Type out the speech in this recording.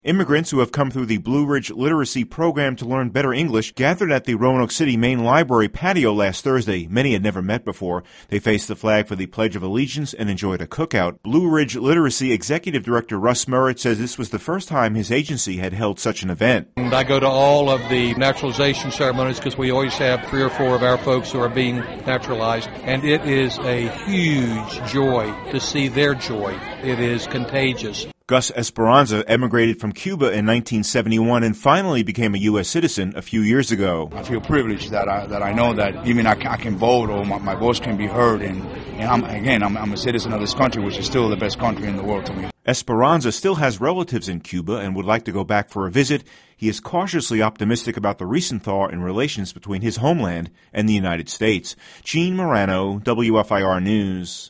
Immigrants who have come through the Blue Ridge Literacy Program to learn better English gathered at the Roanoke City Main Library patio last Thursday. Many had never met before. They faced the flag for the Pledge of Allegiance and enjoyed a cookout. Blue Ridge Literacy Executive Director Russ Merritt says this was the first time his agency had held such an event. And I go to all of the naturalization ceremonies because we always have 3 or 4 of our folks who are being naturalized. And it is a huge joy to see their joy. It is contagious. Gus Esperanza emigrated from Cuba in 1971 and finally became a U.S. citizen a few years ago. I feel privileged that I know that even I can vote or my voice can be heard. And I'm a citizen of this country, which is still the best country in the world to me. Esperanza still has relatives in Cuba and would like to go back for a visit. He is cautiously optimistic about the recent thaw in relations between his homeland and the United States. Gene Marano, WFIR News.